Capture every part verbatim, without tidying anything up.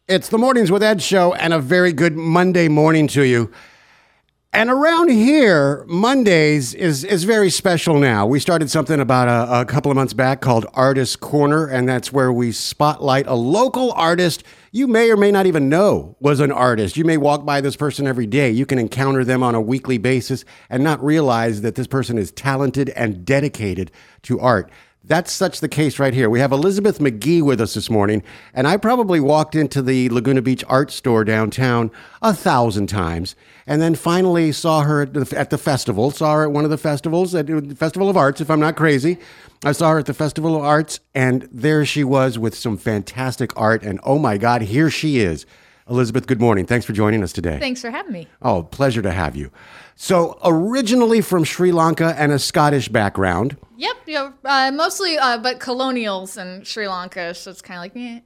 It's the Mornings with Ed show, and a very good Monday morning to you. And around here, Mondays is is very special now. We started something about a, a couple of months back called Artist Corner, and that's where we spotlight a local artist you may or may not even know was an artist. You may walk by this person every day. You can encounter them on a weekly basis and not realize that this person is talented and dedicated to art. That's such the case right here. We have Elizabeth McGee with us this morning, and I probably walked into the Laguna Beach art store downtown a thousand times, and then finally saw her at the, at the festival, saw her at one of the festivals, at the Festival of Arts, if I'm not crazy. I saw her at the Festival of Arts, and there she was with some fantastic art, and oh my God, here she is. Elizabeth, good morning. Thanks for joining us today. Thanks for having me. Oh, pleasure to have you. So, originally from Sri Lanka and a Scottish background. Yep, yeah, uh, mostly, uh, but colonials in Sri Lanka, so it's kind of like, eh.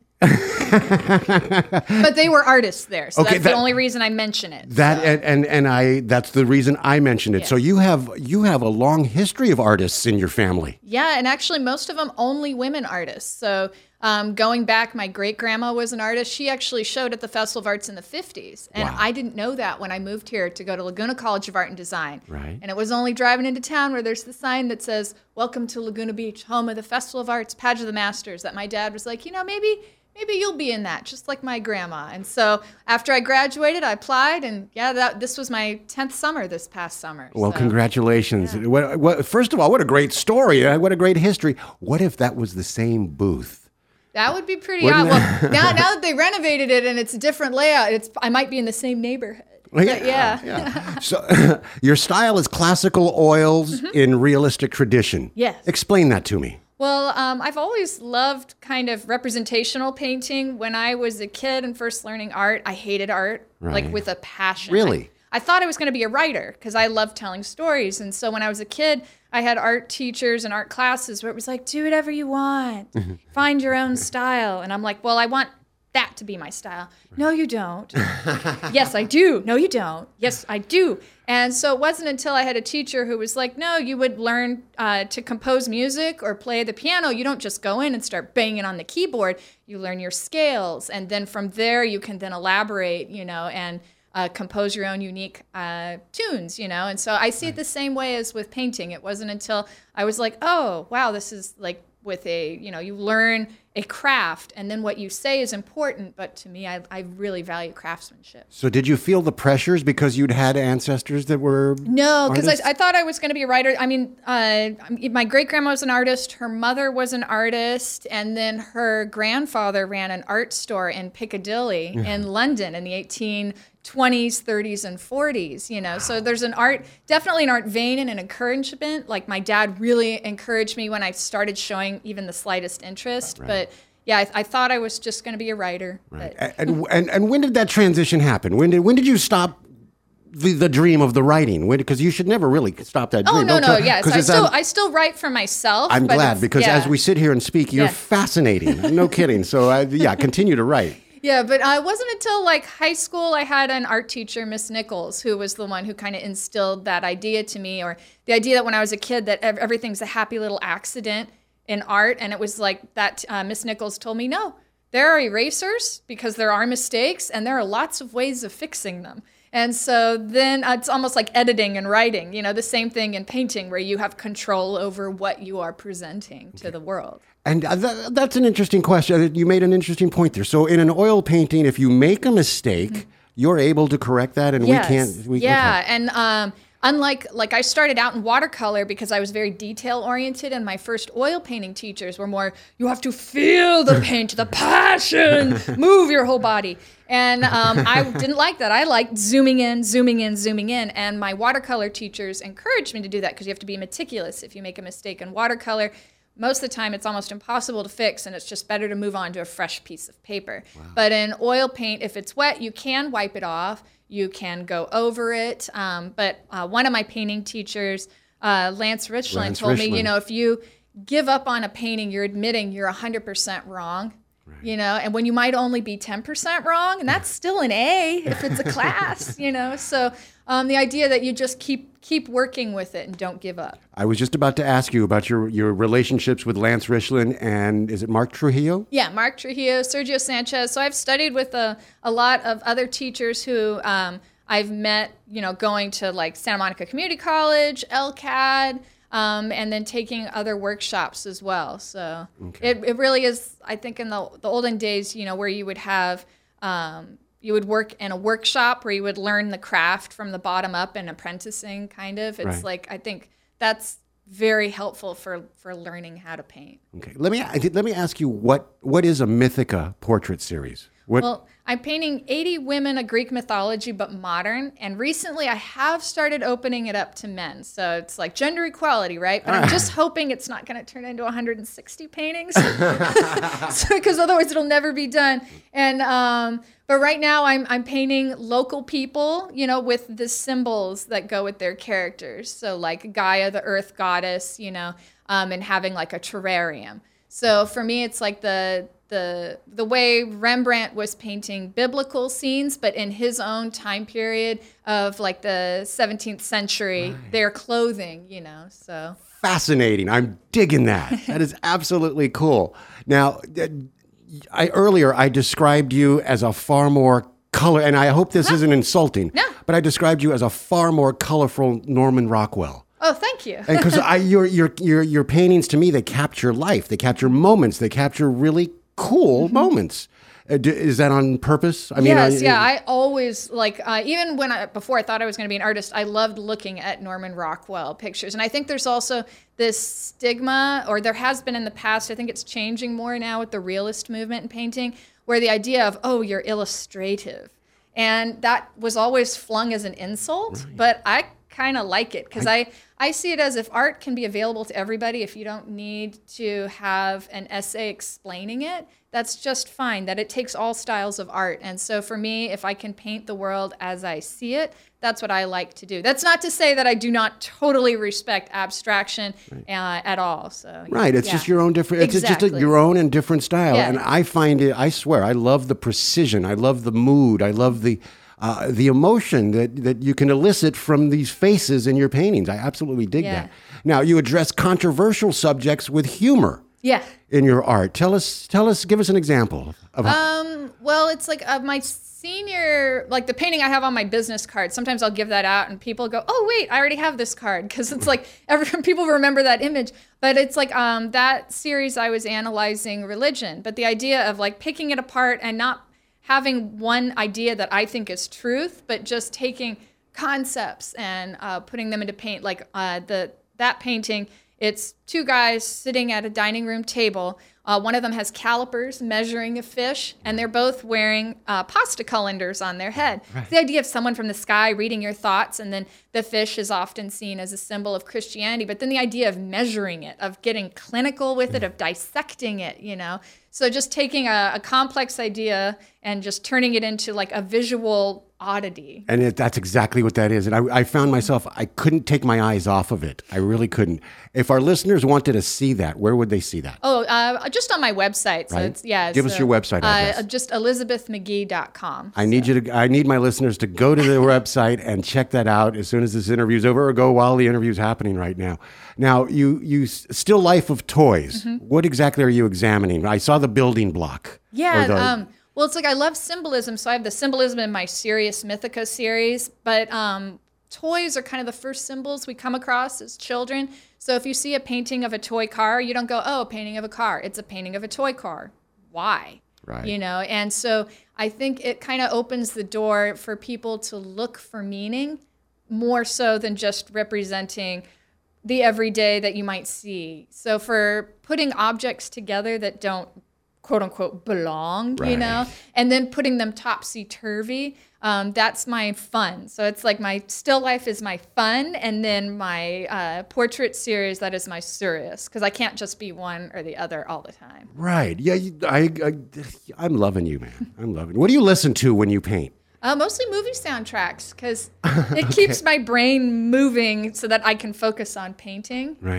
But they were artists there, so Okay, that's that- the only reason I mention it. That so. and, and and I that's the reason I mentioned it. Yeah. So you have you have a long history of artists in your family. Yeah, and actually most of them only women artists. So um, going back, my great-grandma was an artist. She actually showed at the Festival of Arts in the fifties. And Wow. I didn't know that when I moved here to go to Laguna College of Art and Design. Right. And it was only driving into town where there's the sign that says, "Welcome to Laguna Beach, home of the Festival of Arts, Pageant of the Masters," that my dad was like, you know, maybe... maybe you'll be in that, just like my grandma. And so after I graduated, I applied, and yeah, that this was my tenth summer this past summer. Well, so. congratulations. Yeah. What, what, first of all, what a great story. uh, What a great history. What if that was the same booth? That would be pretty Wouldn't odd. Well, now, now that they renovated it and it's a different layout, it's I might be in the same neighborhood. But yeah. yeah. So your style is classical oils in realistic tradition. Yes. Explain that to me. Well, um, I've always loved kind of representational painting. When I was a kid and first learning art, I hated art, Right. like with a passion. Really? I, I thought I was going to be a writer because I loved telling stories. And so when I was a kid, I had art teachers and art classes where it was like, do whatever you want, find your own style. And I'm like, well, I want that to be my style. No, you don't. Yes, I do. No, you don't. Yes, I do. And so it wasn't until I had a teacher who was like, no, you would learn uh, to compose music or play the piano. You don't just go in and start banging on the keyboard. You learn your scales. And then from there, you can then elaborate, you know, and uh, compose your own unique uh, tunes, you know. And so I see it the same way as with painting. It wasn't until I was like, oh, wow, this is like with a, you know, you learn a craft, and then what you say is important. But to me, I, I really value craftsmanship. So did you feel the pressures because you'd had ancestors that were No, because artists? I, I thought I was going to be a writer. I mean, uh, my great-grandma was an artist. Her mother was an artist. And then her grandfather ran an art store in Piccadilly in London in the eighteen twenties, thirties, and forties, you know. Wow. So there's an art, definitely an art vein and an encouragement. Like my dad really encouraged me when I started showing even the slightest interest. Right. But yeah, I, I thought I was just going to be a writer. Right. But. And, and and when did that transition happen? When did when did you stop the, the dream of the writing? Because you should never really stop that dream. Oh, no, Don't no, tell- yes. 'cause I it's, still, um, I still write for myself. I'm but glad it's- because yeah. as we sit here and speak, you're Yeah. fascinating. No kidding. So uh, yeah, continue to write. Yeah, but uh, it wasn't until like high school I had an art teacher, Miss Nichols, who was the one who kind of instilled that idea to me, or the idea that when I was a kid that ev- everything's a happy little accident in art. And it was like that uh, Miss Nichols told me, no, there are erasers because there are mistakes and there are lots of ways of fixing them. And so then uh, it's almost like editing and writing, you know, the same thing in painting where you have control over what you are presenting to the world. And uh, th- that's an interesting question. You made an interesting point there. So in an oil painting, if you make a mistake, mm-hmm. you're able to correct that, and yes. we can't. We, yeah, okay. and um, unlike like I started out in watercolor because I was very detail oriented, and my first oil painting teachers were more, you have to feel the paint, the passion, move your whole body. And um, I didn't like that. I liked zooming in, zooming in, zooming in. And my watercolor teachers encouraged me to do that because you have to be meticulous. If you make a mistake in watercolor, most of the time it's almost impossible to fix, and it's just better to move on to a fresh piece of paper. Wow. But in oil paint, if it's wet, you can wipe it off. You can go over it. Um, but uh, one of my painting teachers, uh, Lance Richland, Lance told Richland. me, you know, if you give up on a painting, you're admitting you're one hundred percent wrong. You know, and when you might only be ten percent wrong, and that's still an A if it's a class, you know. So um, the idea that you just keep keep working with it and don't give up. I was just about to ask you about your, your relationships with Lance Richlin and is it Mark Trujillo? Yeah, Mark Trujillo, Sergio Sanchez. So I've studied with a, a lot of other teachers who um, I've met, you know, going to like Santa Monica Community College, L C A D, Um, and then taking other workshops as well. So okay. it, it really is, I think in the, the olden days, you know, where you would have, um, you would work in a workshop where you would learn the craft from the bottom up and apprenticing kind of. It's right. like, I think that's very helpful for, for learning how to paint. Okay. Let me, let me ask you, what, what is a Mythica portrait series? What? Well, I'm painting eighty women of Greek mythology, but modern. And recently I have started opening it up to men. So it's like gender equality, right? But I'm just hoping it's not going to turn into one hundred sixty paintings. so, because otherwise it'll never be done. And um, but right now I'm I'm painting local people, you know, with the symbols that go with their characters. So like Gaia, the earth goddess, you know, um, and having like a terrarium. So for me, it's like the the the way Rembrandt was painting biblical scenes, but in his own time period of like the seventeenth century, right. their clothing, you know, so. Fascinating. I'm digging that. That is absolutely cool. Now, I earlier I described you as a far more color, and I hope this no. isn't insulting, no. but I described you as a far more colorful Norman Rockwell. Oh, thank you. Because I your your your your paintings to me, they capture life, they capture moments, they capture really cool mm-hmm. moments. Uh, do, is that on purpose? I mean, yes, I, yeah. I always like uh, even when I before I thought I was going to be an artist, I loved looking at Norman Rockwell pictures, and I think there's also this stigma, or there has been in the past. I think it's changing more now with the realist movement in painting, where the idea of oh, you're illustrative, and that was always flung as an insult. Right. But I kind of like it because I, I I see it as if art can be available to everybody. If you don't need to have an essay explaining it, that's just fine. That it takes all styles of art. And so for me, if I can paint the world as I see it, that's what I like to do. That's not to say that I do not totally respect abstraction right. uh, at all. So right, it's yeah. just your own different. It's exactly. just a, your own and different style. Yeah. And I find it. I swear, I love the precision. I love the mood. I love the. Uh, the emotion that, that you can elicit from these faces in your paintings. I absolutely dig yeah. that. Now, you address controversial subjects with humor yeah. in your art. Tell us, tell us, give us an example. Of how- um, well, it's like uh, my senior, like the painting I have on my business card. Sometimes I'll give that out and people go, oh, wait, I already have this card. Because it's like every, people remember that image. But it's like um, that series I was analyzing religion. But the idea of like picking it apart and not having one idea that I think is truth, but just taking concepts and uh, putting them into paint. Like uh, the that painting, it's two guys sitting at a dining room table. Uh, one of them has calipers measuring a fish, and they're both wearing uh, pasta colanders on their head. Right. The idea of someone from the sky reading your thoughts, and then the fish is often seen as a symbol of Christianity. But then the idea of measuring it, of getting clinical with it, of dissecting it, you know. So just taking a, a complex idea and just turning it into like a visual oddity. And it, that's exactly what that is. And I, I found myself, I couldn't take my eyes off of it. I really couldn't. If our listeners wanted to see that, where would they see that? Oh, uh, just on my website. So right? it's, yeah. Give so, us your website address. Uh, just elizabeth mcgee dot com. I so. need you to, I need my listeners to go to the website and check that out as soon as this interview's over, or go while the interview's happening right now. Now, you, you still life of toys. Mm-hmm. What exactly are you examining? I saw the building block. Yeah. The, um, well, it's like I love symbolism, so I have the symbolism in my Serious Mythica series, but um, toys are kind of the first symbols we come across as children. So if you see a painting of a toy car, you don't go, oh, a painting of a car. It's a painting of a toy car. Why? Right. You know, and so I think it kind of opens the door for people to look for meaning more so than just representing the everyday that you might see. So for putting objects together that don't quote unquote belong, right. you know, and then putting them topsy-turvy, um, that's my fun. So it's like my still life is my fun, and then my uh, portrait series, that is my serious, because I can't just be one or the other all the time. Right. Yeah, you, I, I, I'm loving you, man. I'm loving. What do you listen to when you paint? Uh, mostly movie soundtracks, because it okay. keeps my brain moving so that I can focus on painting. Right.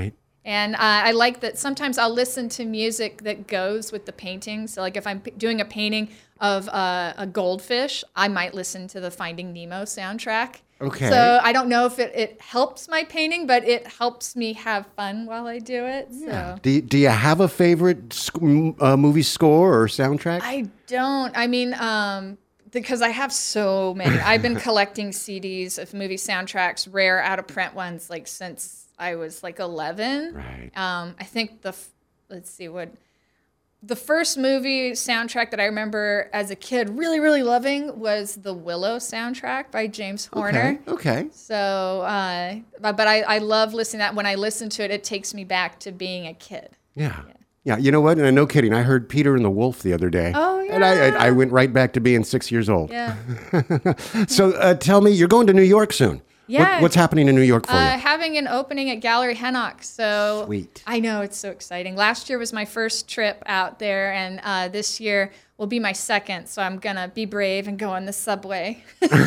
And uh, I like that sometimes I'll listen to music that goes with the painting. So like if I'm p- doing a painting of uh, a goldfish, I might listen to the Finding Nemo soundtrack. Okay. So I don't know if it, it helps my painting, but it helps me have fun while I do it. So. Yeah. Do you, do you have a favorite sc- m- uh, movie score or soundtrack? I don't. I mean, um, because I have so many. I've been collecting C Ds of movie soundtracks, rare out of print ones, like since I was like eleven. Right. Um, I think the, f- let's see what, the first movie soundtrack that I remember as a kid really, really loving was the Willow soundtrack by James Horner. Okay. Okay. So, uh, but, but I, I love listening to that. When I listen to it, it takes me back to being a kid. Yeah. Yeah. You know what? And no kidding. I heard Peter and the Wolf the other day. Oh, yeah. And I, I, I went right back to being six years old. Yeah. So uh, tell me, you're going to New York soon. Yeah. What, what's happening in New York for Uh, you? having an opening at Gallery Hennock. So Sweet. I know, it's so exciting. Last year was my first trip out there, and uh, this year will be my second. So I'm going to be brave and go on the subway.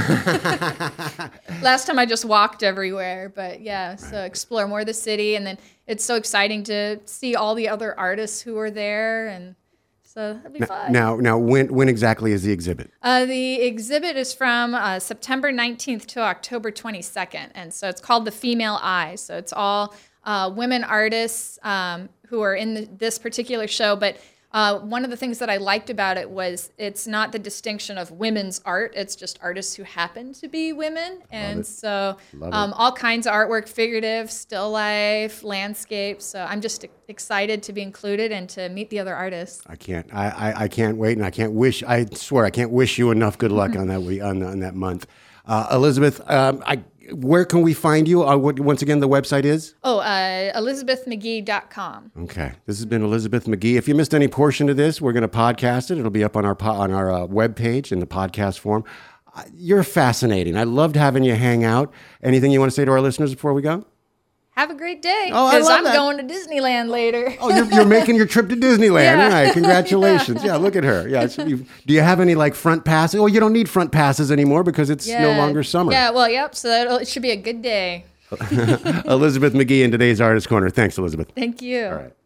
Last time I just walked everywhere. But yeah, so explore more of the city. And then it's so exciting to see all the other artists who are there. And so that'll be fun. Now, now, when when exactly is the exhibit? Uh, the exhibit is from uh, September nineteenth to October twenty-second, and so it's called The Female Eye. So it's all uh, women artists um, who are in the, this particular show, but uh, one of the things that I liked about it was it's not the distinction of women's art, it's just artists who happen to be women, and it. so Love um, it. all kinds of artwork, figurative, still life, landscape, so I'm just excited to be included and to meet the other artists. I can't. I, I, I can't wait, and I can't wish. I swear, I can't wish you enough good luck on that week, on, on that month. Uh, Elizabeth, um, I, where can we find you? Uh, what, once again, the website is? Oh, uh, elizabeth mcgee dot com. Okay. This has been Elizabeth McGee. If you missed any portion of this, we're going to podcast it. It'll be up on our po- on our uh, webpage in the podcast form. Uh, you're fascinating. I loved having you hang out. Anything you want to say to our listeners before we go? Have a great day. Oh, I Because love I'm that. going to Disneyland later. Oh, you're, you're making your trip to Disneyland. Yeah. All right. Congratulations. Yeah. Look at her. Yeah. it's- you- do you have any like front passes? Oh, you don't need front passes anymore because it's no Yeah. longer summer. Yeah, well, yep. So that'll, it should be a good day. Elizabeth McGee in today's Artist Corner. Thanks, Elizabeth. Thank you. All right.